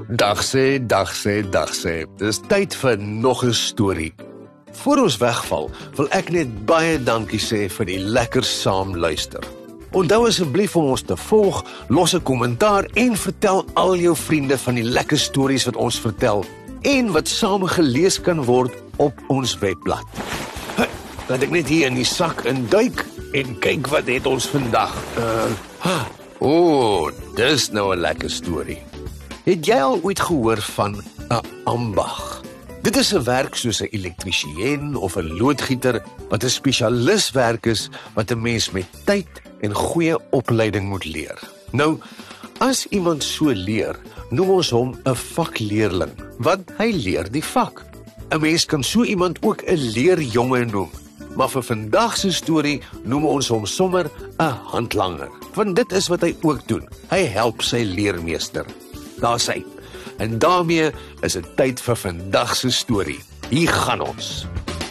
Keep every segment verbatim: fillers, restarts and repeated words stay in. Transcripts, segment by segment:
Dag sê, dag sê, dag sê. Dis tyd vir nog 'n storie. Voor ons wegval, wil ek net baie dankie sê vir die lekker saam luister. Onthou asseblief om ons te volg, los 'n kommentaar en vertel al jou vriende van die lekker stories wat ons vertel en wat saam gelees kan word op ons webblad. Laat ek net hier in die sak induik en kyk wat het ons vandag. Uh, o, oh, dis nou 'n lekker storie. Het jy al ooit gehoor van 'n ambag? Dit is 'n werk soos 'n elektriesien of 'n loodgieter wat 'n spesialiswerk is wat 'n mens met tyd en goeie opleiding moet leer. Nou, as iemand so leer, noem ons hom 'n vakleerling, want hy leer die vak. 'n Mens kan so iemand ook 'n leerjonge noem, maar vir vandag se storie noem ons hom sommer 'n handlanger, want dit is wat hy ook doen. Hy help sy leermeester. Daar sê, en daarmee is dit tyd vir vandag se storie. Hier gaan ons.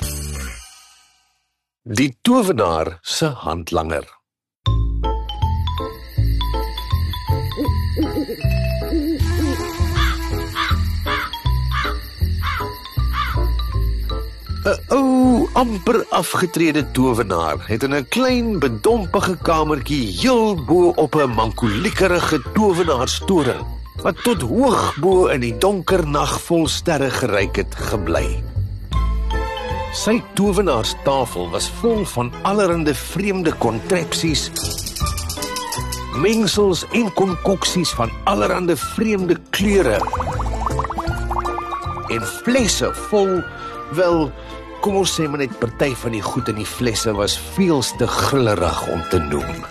Die towenaar se handlanger. Een ou, amper afgetrede towenaar het in 'n klein, bedompige kamertjie heel bo op 'n mankoliekerige towenaarstoring wat tot hoog bo in die donker nag vol sterre gereik het, gebly. Sy towenaarstafel was vol van allerhande vreemde kontrepsies, mengsels en konkoksies van allerhande vreemde kleure en flesse vol, wel, kom ons sê maar net party van die goed in die flesse was veels te grillerig om te noem.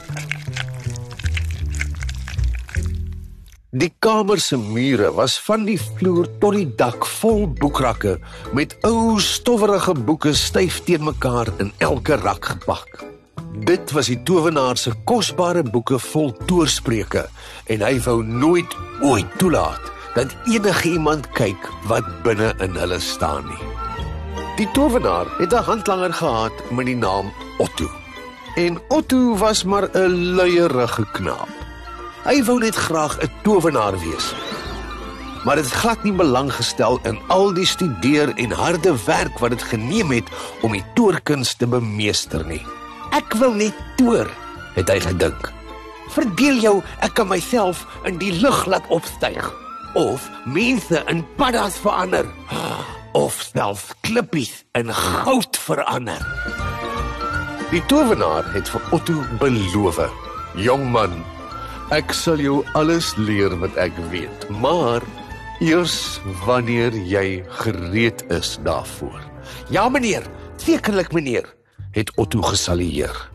Die kamer se mure was van die vloer tot die dak vol boekrakke met ou stowwerige boeke styf teen mekaar in elke rak gepak. Dit was die towenaar se kosbare boeke vol toorspreuke en hy wou nooit ooit toelaat dat enige iemand kyk wat binne in hulle staan nie. Die towenaar het 'n handlanger gehad met die naam Otto. En Otto was maar 'n luierige knaap. Hy wou net graag 'n towenaar wees. Maar dit het glad nie belang gestel in al die studeer en harde werk wat dit geneem het om die toorkuns te bemeester nie. Ek wil net toer, het hy gedink. Verdeel jou, ek kan myself in die lug laat opstyg. Of mense in paddas verander. Of selfs klippies in goud verander. Die towenaar het vir Otto beloof: "Jong man, ek sal jou alles leer wat ek weet, maar eers wanneer jy gereed is daarvoor." "Ja meneer, sekerlik meneer," het Otto gesalieer.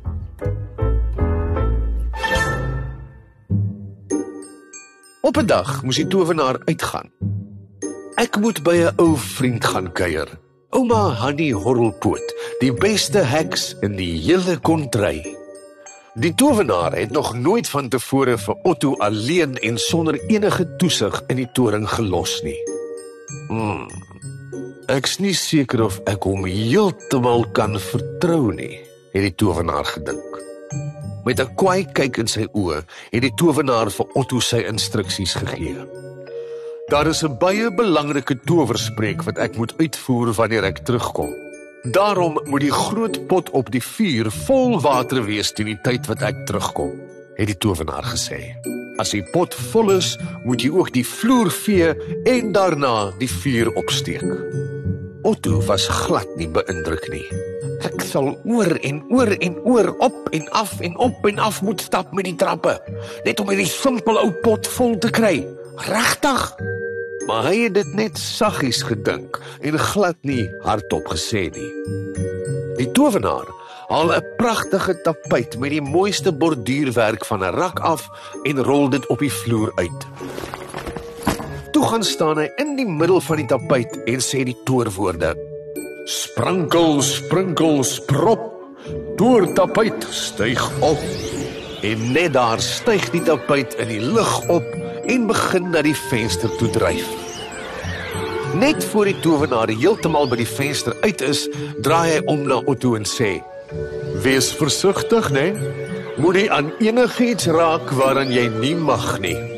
Op 'n dag moes die towenaar uitgaan. "Ek moet by 'n ou vriend gaan kuier. Ouma Hannie Horrelpoot, die beste heks in die hele kontry." Die towenaar het nog nooit van tevore vir Otto alleen en sonder enige toesig in die toring gelos nie. Hmm, ek's nie seker of ek hom heeltemal kan vertrou nie, het die towenaar gedink. Met 'n kwaai kyk in sy oë, het die towenaar vir Otto sy instruksies gegee. "Daar is 'n baie belangrike towerspreek wat ek moet uitvoer wanneer ek terugkom. Daarom moet die groot pot op die vuur vol water wees teen die tyd wat ek terugkom," het die towenaar gesê. "As die pot vol is, moet jy ook die vloer vee en daarna die vuur opsteek." Otto was glad nie beïndruk nie. "Ek sal oor en oor en oor, op en af en op en af moet stap met die trappe, net om hierdie simpel ou pot vol te kry. Regtig?" Maar hy het dit net saggies gedink en glad nie hardop gesê nie. Die towenaar haal 'n pragtige tapuit met die mooiste borduurwerk van 'n rak af en rol dit op die vloer uit. Toe gaan staan hy in die middel van die tapuit en sê die toorwoorde: "Sprankel, sprinkel, sprop, toortapuit, styg op." En net daar styg die tapuit in die lug op en begin na die venster toe dryf. Net voor die towenaar heeltemal by die venster uit is, draai hy om na Otto en sê: "Wees versigtig, né? Moet nie aan enigiets raak waaraan jy nie mag nie."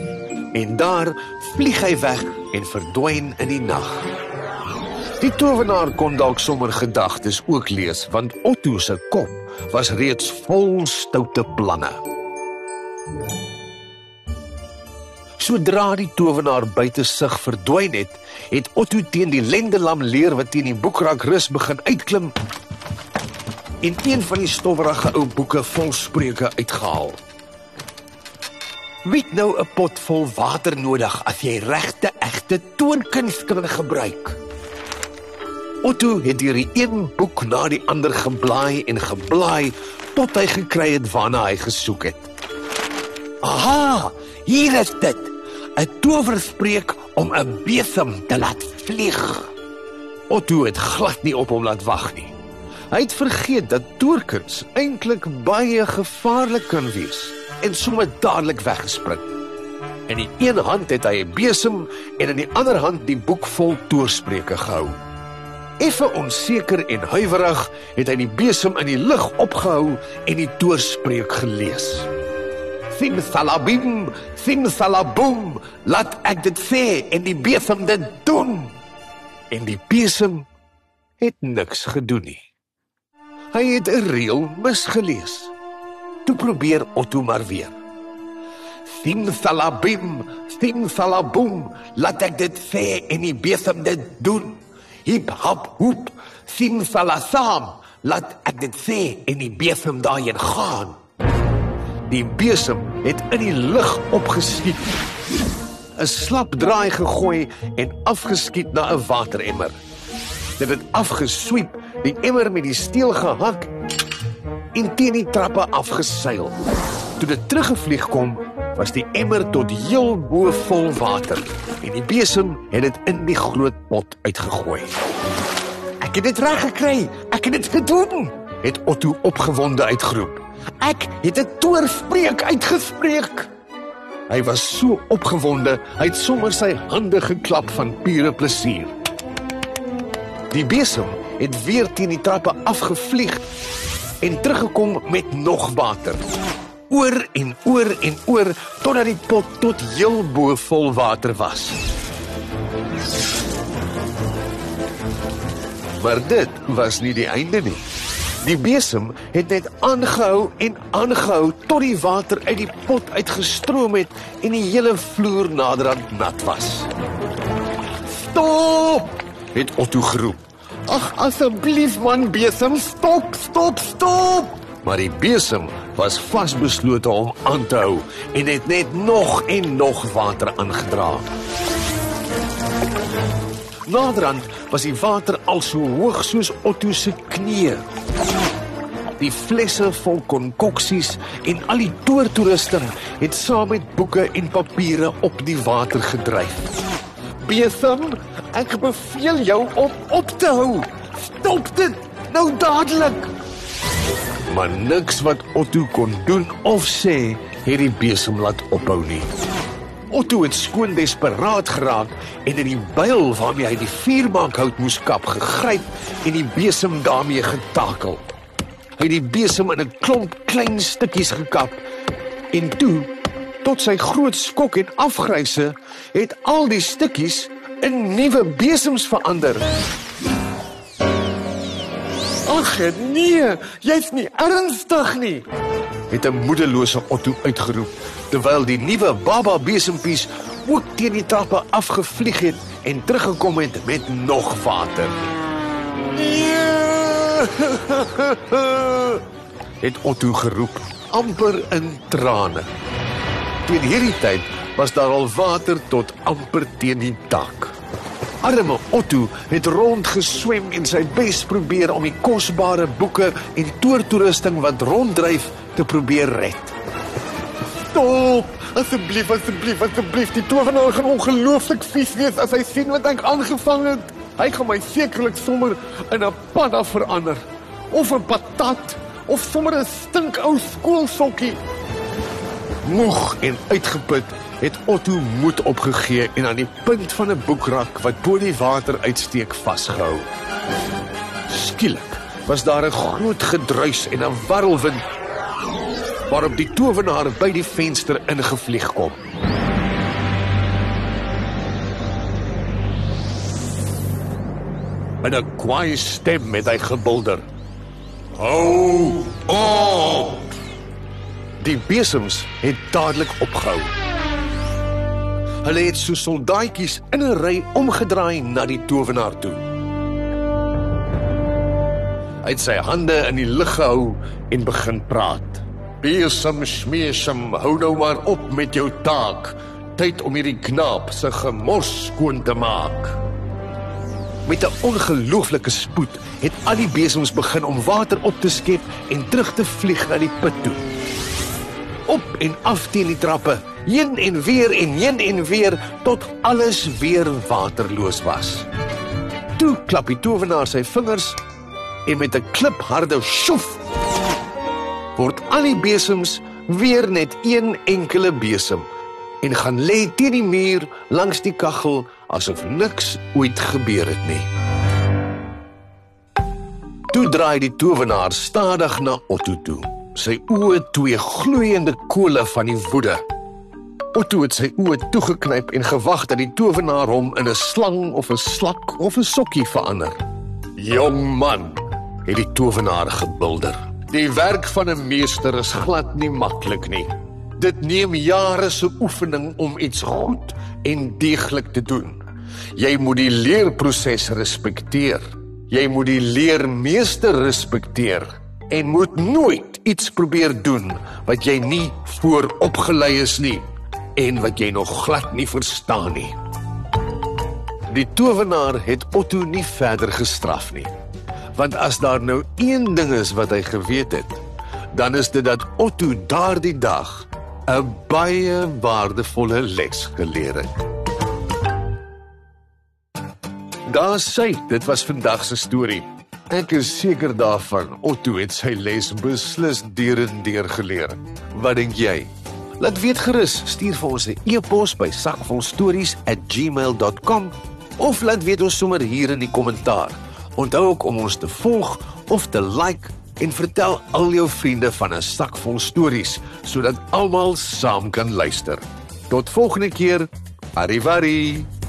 En daar vlieg hy weg en verdwyn in die nag. Die towenaar kon dalk sommer gedagtes ook lees, want Otto se kop was reeds vol stoute planne. Sodra die towenaar buite sig verdwyn het, het Otto teen die lendelam leer wat teen die boekrak rus begin uitklim en een van die stowwerige ou boeke vol spreuke uitgehaal. Wie het nou 'n pot vol water nodig as jy regte egte toonkuns kan gebruik? Otto het deur die een boek na die ander geblaai en geblaai tot hy gekry het waarna hy gesoek het. Aha, hier is dit, 'n towerspreuk om 'n besem te laat vlieg. Otto het glad nie op hom laat wag nie. Hy het vergeet dat toorkuns eintlik baie gevaarlik kan wees en sommer dadelik weggespring. In die een hand het hy 'n besem en in die ander hand die boek vol toorspreuke gehou. Effe onseker en huiwerig het hy die besem in die lug opgehou en die toorspreuk gelees. Simsalabim, simsalabum, laat ek dit sê en die besem dit doen. En die besem het niks gedoen nie. Hy het 'n reël misgelees. Toe probeer Otto maar weer. Simsalabim, simsalabum, laat ek dit sê en die besem dit doen. Hip hop hoep, simsalasam, laat ek dit sê en die besem daarheen gaan. Die besem het in die lug opgeskiet, 'n slap draai gegooi en afgeskiet na 'n wateremmer. Dit het afgesweep, die emmer met die steel gehak en teen die trappe afgeseil. Toe dit teruggevlieg kom, was die emmer tot heel bo vol water en die besem het dit in die groot pot uitgegooi. Ek het dit reg gekry, ek het dit gedoen, het Otto opgewonde uitgeroep. Ek het 'n toorspreuk uitgespreek. Hy was so opgewonde, hy het sommer sy hande geklap van pure plesier. Die besem het weer teen die trappe afgevlieg en teruggekom met nog water. Oor en oor en oor, totdat die pot tot heel bo vol water was. Maar dit was nie die einde nie. Die besem het net aangehou en aangehou tot die water uit die pot uitgestroom het en die hele vloer naderhand nat was. Stop! Het Otto geroep. Ag, asseblief man besem, stop, stop, stop! Maar die besem was vasbeslote om aan te hou en het net nog en nog water aangedra. Naderhand was die water al so hoog soos Otto se knieë. Die flesse vol konkoksies en al die toertoerusting het saam met boeke en papiere op die water gedryf. Besem, ek beveel jou om op te hou. Stop dit, nou dadelik! Maar niks wat Otto kon doen of sê, het die besem laat ophou nie. Otto het skoon desperaat geraak en in die byl waarmee hy die vuurmaakhout moes kap gegryp en die besem daarmee getakel. Hy het die besem in 'n klomp klein stukkies gekap en toe, tot sy groot skok en afgryse, het al die stukkies in nuwe besems verander. Ag nee, jy's nie ernstig nie, het 'n moedelose Otto uitgeroep, terwyl die nuwe baba besempies ook teen die trappe afgevlieg het en teruggekom het met nog water. Nee, het Otto geroep, amper in trane. Teen hierdie tyd was daar al water tot amper teen die dak. Arme Otto het rondgeswem en sy bes probeer om die kosbare boeke en toertoerusting wat ronddryf te probeer red. Stop! Asseblief, asseblief, asseblief, die tovenaar gaan ongelooflik vies wees as hy sien wat ek aangevang het. Hy gaan my sekerlik sommer in 'n padda verander, of 'n patat, of sommer 'n stinkou skoolsokkie. Moeg en uitgeput het Otto moed opgegee en aan die punt van 'n boekrak wat bo die water uitsteek vasgehou. Skielik was daar 'n groot gedruis en 'n warrelwind, waarop die tovenaar by die venster ingevlieg kom. In 'n kwaai stem het hy gebulder. Hou op! Die besems het dadelik opgehou. Hulle het so soldaatjies in 'n ry omgedraai na die towenaar toe. Hy het sy hande in die lug gehou en begin praat. Besem, smeesem, hou nou maar op met jou taak. Tyd om hierdie knaap sy gemors skoon te maak. Met 'n ongelooflike spoed het al die besems begin om water op te skep en terug te vlieg na die put toe. Op en af teen die trappe, heen en weer en heen en weer, tot alles weer waterloos was. Toe klap die towenaar sy vingers en met 'n klipharde sjoef word al die besems weer net een enkele besem en gaan lê teen die muur langs die kaggel asof niks ooit gebeur het nie. Toe draai die towenaar stadig na Otto toe, sy oë twee gloeiende kole van die woede. Otto het sy oë toegeknyp en gewag dat die towenaar hom in 'n slang of 'n slak of 'n sokkie verander. Jong man, het die towenaar gebulder. Die werk van 'n meester is glad nie maklik nie. Dit neem jare se oefening om iets goed en deeglik te doen. Jy moet die leerproses respekteer. Jy moet die leermeester respekteer en moet nooit iets probeer doen wat jy nie vooropgelei is nie en wat jy nog glad nie verstaan nie. Die towenaar het Otto nie verder gestraf nie. Want as daar nou een ding is wat hy geweet het, dan is dit dat Otto daardie dag 'n baie waardevolle les geleer het. Daar sê, dit was vandag se storie. Ek is seker daarvan, Otto het sy les beslis deur en deur geleer. Wat dink jy? Laat weet gerus, stuur vir ons 'n e-pos by sakvolstories at gmail dot com of laat weet ons sommer hier in die kommentaar. Onthou ook om ons te volg of te like en vertel al jou vriende van 'n sak vol stories, sodat almal saam kan luister. Tot volgende keer, arrivederci!